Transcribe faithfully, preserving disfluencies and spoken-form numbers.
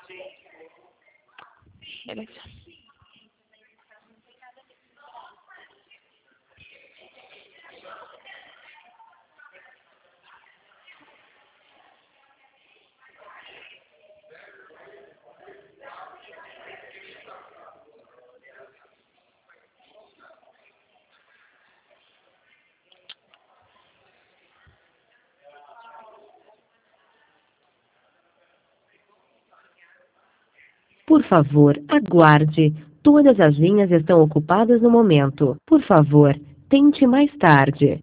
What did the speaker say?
Beleza. Por favor, aguarde. Todas as linhas estão ocupadas no momento. Por favor, tente mais tarde.